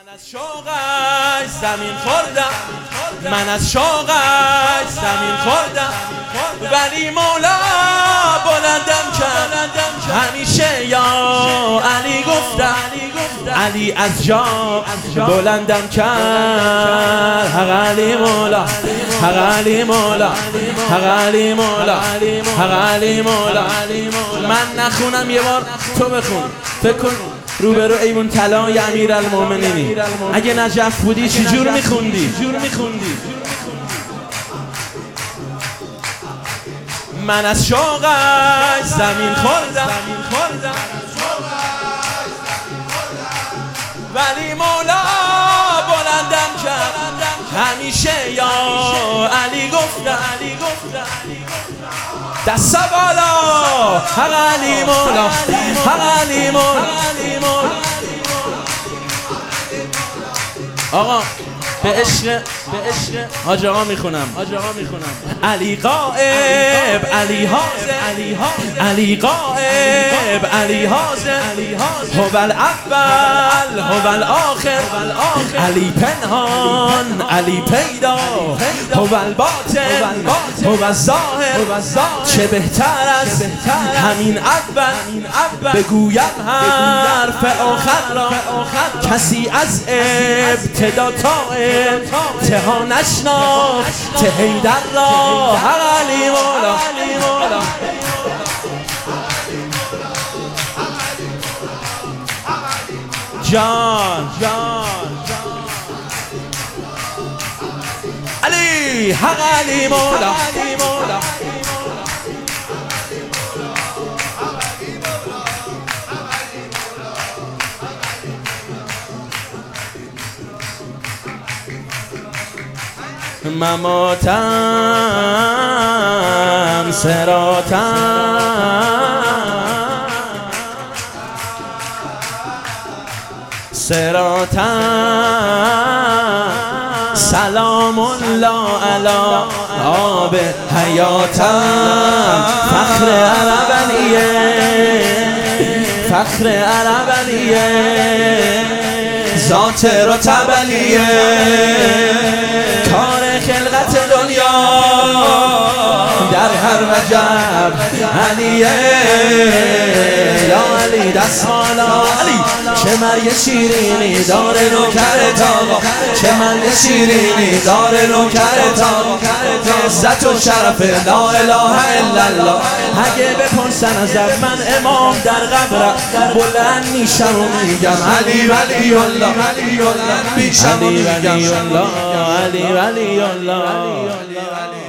من از شوقش زمین خوردم، من از شوقش زمین خوردم، ولی مولا بلندم کرد. همیشه یا علی گفتم، علی از جا بلندم کرد. حق علی مولا، حق علی مولا، حق علی مولا، حق علی مولا. من نخونم یه بار تو بخون. فکر کن روبرو ایوون طلای امیرالمومنینی. اگه نجف بودی چی جور میخوندی؟ من از شوقش زمین خوردم، ولی مولا بلندم کرد. همیشه یا علی گفتم، دست بالا، حق علی مولا، حق علی مولا. آقا به عشق حاج آقا میخونم. علی غائب، علی حاضر، علی غائب، علی حاضر، هو الاول، هو الاخر، علی پنهان، علی پیدا، هو الباطن، هو الظاهر. چه بهتر از همین اول بگویم حرف آخر را، کسی از ابتدا تا انتها نشناخت حیدر را. حق علی مولا، جان علی، حق علی مولا. مماتم سراتم سلام الله علی آب حیاتم. فخر عربیه ذات رتبلیه، کار خلقت دنیا در هر وجب علیه. یا علی دست بالا، علی چه مرگ شیرینی داره نوکرت آقا، چه مرگ شیرینی داره نوکرت آقا. عزت و شرف لا اله الا الله. اگه بپرسن ازت من امام در قبرم، بلند میشم و میگم علی ولی الله، میشم و میگم علی ولی الله.